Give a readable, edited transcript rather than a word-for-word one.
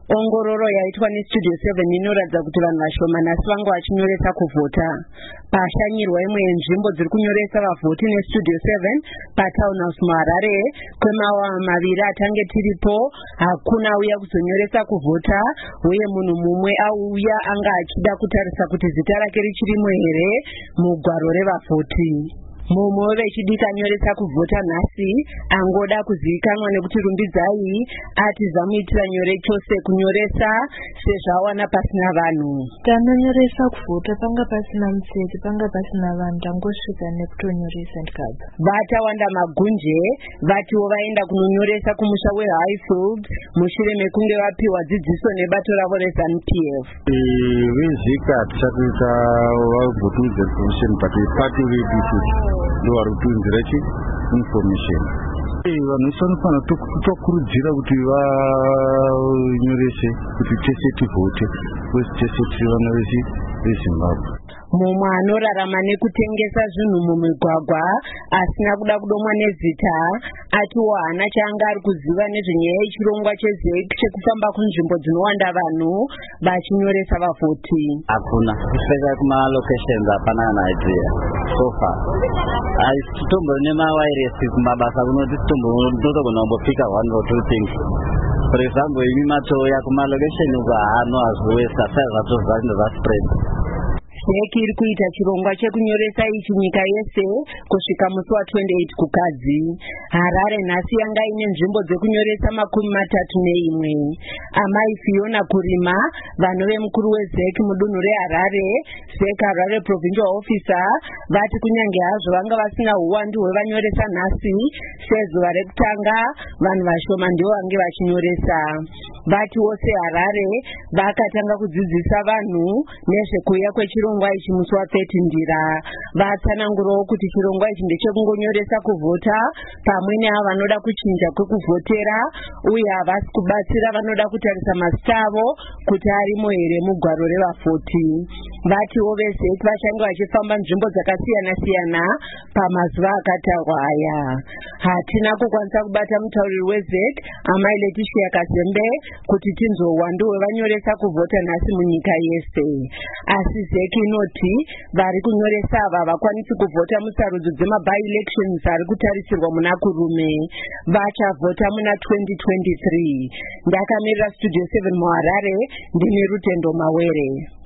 Ongororo yaitwa neStudio 7 inoratidza kuti vanhu vashomanasi vanga vachinyoresa kuvhota. Pashanyirwa imwe yenzvimbo dziri kunyoresa vavhoti neStudio 7 paTownhouse muHarare kwemawa maviri atange tiripo, hakuna auya kuzonyoresa kuvhota, uye munhu mumwe auya anga achida kutarisa kuti zita rake richirimo here mugwaro revavhoti. Mumwe vechidiki anyoresa kuvhota nhasi angoda kuzivikanwa nekuti rumbidzai ati zvamuitira nyore chose kunyoresa sezvo awana pasina vanhu. Tanonyoresa kuvhota panga pasina mutsetse, panga pasina vanhu, tangosvika nekutonyoresa ndikabva. Vatawanda magunje vatiwo vaenda kunonyoresa kumusha weHighfield mushure mekunge vapiwa dzidziso nebato ravo reZANU-PF. Vezika tisati vagotudza information but party ready ndo vari kutunzira information. Vanhu vanofanira kutokurudzira kuti vanyorese kuti tese tivhote kwese tese tiri vana veZimbabwe. Mumwe anorarama nekutengesa zvinhu mumigwagwa asina kuda kudomwa nezita atiwo hana chaanga ari kuziva nezvenyaya yechirongwa cheZEC chekufamba kunzvimbo dzinowanda vanhu vachinyoresa vavhoti. Hakuna kusvika kumalocations hapana idea so far. Titombori nemawairesi kumabasa kunoti totogona kumbopika one or two things. For example, imi matoya kumalocation uko hano hazviwesa sai zvatoziva zvinhu zvaspread. ZEC iri kuita chirongwa chekunyoresa ichi nyika yese kusvika musi wa28 kukadzi. Harare nhasi yanga ine nzvimbo dzekunyoresa 31. Amai Fiona Kurima, vanhu vemukuru weZEC mudunhu reHarare, ZEC Harare Provincial Officer, vati kunyange hazvo vanga vasina uwandu hwevanyoresa nhasi sezuva rekutanga, vanhu vashoma ndivo vange vachinyoresa. Vati wose Harare vakatanga kudzidzisa vanhu nezvekuuya kwechirongwa ichi musi wa30 Ndira. Vatsanangurawo kuti chirongwa ichi ndechekungonyoresa kuvhota pamwe neavo vanoda kuchinja kwekuvhotera, uye havasi kubatsira vanoda kutarisa mazita avo kuti arimo here mugwaro revavhoti. Vatiwo veZEC vachange vachifamba nzvimbo dzakasiyana-siyana pamazuva akatarwa aya. Hatina kukwanisa kubata mutauriri weZEC Amai Leticia Kazembe kuti tinzwe uwandu hwevanyoresa kuvhota nhasi munyika yese. Asi ZEC inoti vari kunyoresa ava havakwanisi kuvhota musarudzo dzema-by-elections ari kutarisirwa muna kurume. Vachavhota muna 2023. Ndakamirira Studio 7 muHarare, ndini Rutendo Mawere.